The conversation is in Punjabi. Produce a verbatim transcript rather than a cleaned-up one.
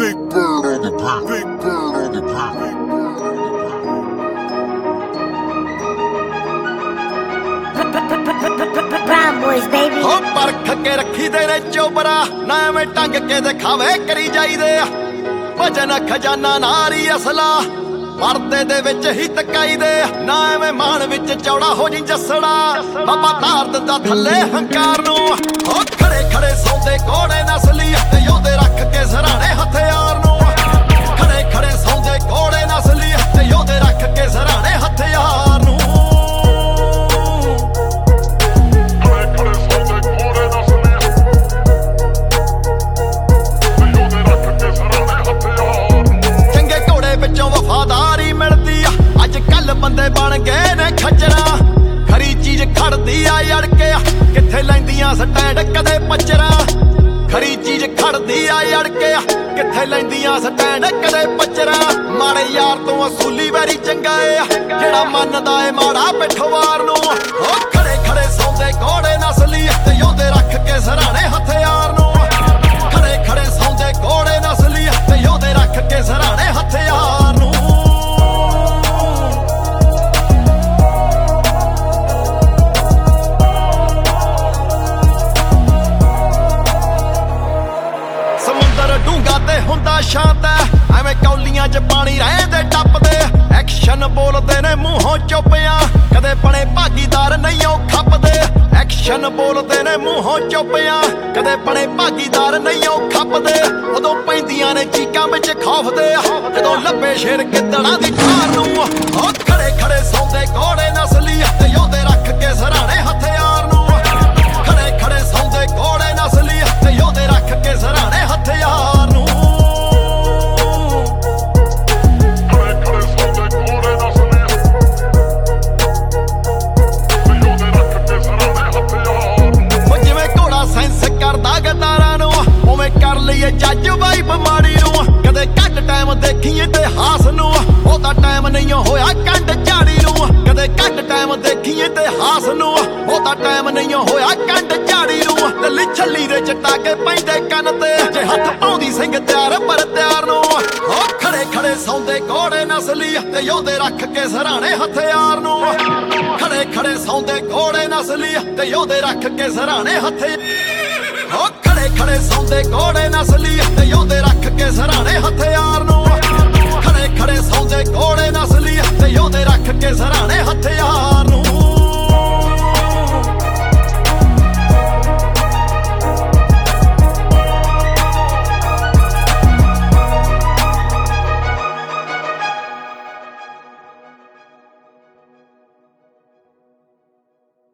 Big bird on the beat. Big bird on the beat. Brown boys, baby. ਹੋ ਪਰਖ ਕੇ ਰੱਖੀ ਦੇ ਨੇ ਚੋਬਰਾ ਨਾ ਐਵੇਂ ਟੰਗ ਕੇ ਦਿਖਾਵੇ ਕਰੀ ਜਾਈਦੇ ਆ ਭਜਨ ਖਜ਼ਾਨਾ ਨਾਰੀ ਅਸਲਾ ਪਰਦੇ ਦੇ ਵਿੱਚ ਹੀ ਤਕਾਈ ਦੇ ਨਾ ਐਵੇਂ ਮਾਣ ਵਿੱਚ ਚੌੜਾ ਹੋ ਜੀ ਜੱਸੜਾ ਬਾਬਾ ਧਾਰ ਦਿੰਦਾ ਥੱਲੇ ਹੰਕਾਰ ਨੂੰ ਹੋ ਖੜੇ ਖੜੇ ਸੌਂਦੇ ਕੋੜੇ ਨਸਲੀ ਤੇ ਯੋਧੇ ਰੱਖ ਕੇ ਸਰਾਣੇ ਹਥਿਆਰ ਨੂੰ ਖੜੇ ਖੜੇ ਸੌਂਦੇ ਕੋੜੇ ਨਸਲੀ ਤੇ ਯੋਧੇ ਰੱਖ ਕੇ ਸਰਾਣੇ ਹਥਿਆਰ ਨੂੰ ਵਫਾਦਾਰੀ ਮਿਲਦੀ ਆ ਅੱਜ ਕੱਲ ਬੰਦੇ ਬਣ ਗਏ ਨੇ ਖੱਜਰਾਂ ਖਰੀ ਚੀਜ਼ ਖੜਦੀ ਆ ਅੜ ਕੇ ਕਿੱਥੇ ਲੈਂਦੀਆਂ ਸਟੈਂਡ ਕਦੇ ਪੱਚਰਾਂ ਖਰੀ ਚੀਜ਼ ਖੜਦੀ ਆ ਅੜ ਕੇ ਕਿੱਥੇ ਲੈਂਦੀਆਂ ਸਟੈਂਡ ਕਦੇ ਪੱਚਰਾਂ ਮਾੜੇ ਯਾਰ ਤੋਂ ਅਸੂਲੀ ਵੈਰੀ ਚੰਗਾ ਏ ਜਿਹੜਾ ਮੰਨਦਾ ਏ ਮਾੜਾ ਪਿੱਠਵਾਰ ਨੂੰ ਉਹ ਖੜੇ ਖੜੇ ਸੌਂਦੇ ਕੋੜੇ ਨਸਲੀ ਤੇ ਯੋਧੇ ਰੱਖ ਕੇ ਸਰਾਣੇ ਹਥਿਆਰ ਨੂੰ ਖੜੇ ਖੜੇ ਸੌਂਦੇ ਕੋੜੇ ਨਸਲੀ ਤੇ ਯੋਧੇ ਰੱਖ ਕੇ ਸਰਾਣੇ ਹਥਿਆਰ ਨੂੰ ਡੂੰਗਾ ਤੇ ਹੁੰਦਾ ਸ਼ਾਂਤ ਐ ਐਵੇਂ ਕੌਲੀਆਂ 'ਚ ਪਾਣੀ ਰਹਿੰਦੇ ਟੱਪਦੇ ਐਕਸ਼ਨ ਬੋਲਦੇ ਨੇ ਮੂੰਹੋਂ ਚੁੱਪਿਆਂ ਕਦੇ ਬਣੇ ਭਾਗੀਦਾਰ ਨਹੀਂ ਉਹ ਖੱਪਦੇ ਐਕਸ਼ਨ ਬੋਲਦੇ ਨੇ ਮੂੰਹੋਂ ਚੁੱਪਿਆਂ ਕਦੇ ਬਣੇ ਭਾਗੀਦਾਰ ਨਹੀਂ ਉਹ ਖੱਪਦੇ ਉਦੋਂ ਪੈਂਦੀਆਂ ਨੇ ਚੀਕਾਂ ਵਿੱਚ ਖੌਫ ਦੇ ਜਦੋਂ ਲੱਭੇ ਸ਼ੇਰ ਗਿੱਦੜਾਂ ਦੀ ਖਾਰ ਨੂੰ ਉਹ ਖੜੇ ਖੜੇ ਸੌਂਦੇ ਕੋੜੇ ਨਸਲੀ ਤੇ ਯੋਧੇ ਰੱਖ ਕੇ ਸਰਾਣੇ ਹਥਿਆਰ ਨੂੰ ਖੜੇ ਖੜੇ ਸੌਂਦੇ ਕੋੜੇ ਨਸਲੀ ਤੇ ਯੋਧੇ ਰੱਖ ਕੇ ਸਰਾਣੇ ਹਥਿਆਰ ਨੂੰ ਗਦਾਰਾਂ ਨੂੰ ਉਵੇਂ ਕਰ ਲਈਏ ਜੱਜ ਵਾਈਬ ਮਾੜੀ ਨੂੰ ਕਦੇ ਘੱਟ ਟਾਈਮ ਦੇਖੀਏ ਤੇ ਹਾਸ ਨੂੰ ਉਹਦਾ ਟਾਈਮ ਨਹੀਂ ਹੋਇਆ ਕੰਡ ਝਾੜੀ ਨੂੰ ਕਦੇ ਘੱਟ ਟਾਈਮ ਦੇਖੀਏ ਤੇ ਹਾਸ ਨੂੰ ਉਹਦਾ ਟਾਈਮ ਨਹੀਂ ਹੋਇਆ ਕੰਡ ਝਾੜੀ ਨੂੰ ਲੱਲੀ ਛੱਲੀ ਦੇ ਚਟਾ ਕੇ ਪੈਂਦੇ ਕੰਨ ਤੇ ਜੇ ਹੱਥ ਪਾਉਂਦੀ ਸਿੰਘ ਤਿਆਰ ਪਰ ਤਿਆਰ ਨੂੰ ਉਹ ਖੜੇ ਖੜੇ ਸੌਂਦੇ ਕੋੜੇ ਨਸਲੀ ਤੇ ਯੋਧੇ ਰੱਖ ਕੇ ਸਰਾਣੇ ਹਥਿਆਰ ਨੂੰ ਖੜੇ ਖੜੇ ਸੌਂਦੇ ਕੋੜੇ ਨਸਲੀ ਤੇ ਯੋਧੇ ਰੱਖ ਕੇ ਸਰਾਣੇ ਹਥਿਆਰ ਹੋ ਖੜੇ ਖੜੇ ਸੌਂਦੇ ਕੋੜੇ ਨਸਲੀ ਤੇ ਯੋਧੇ ਰੱਖ ਕੇ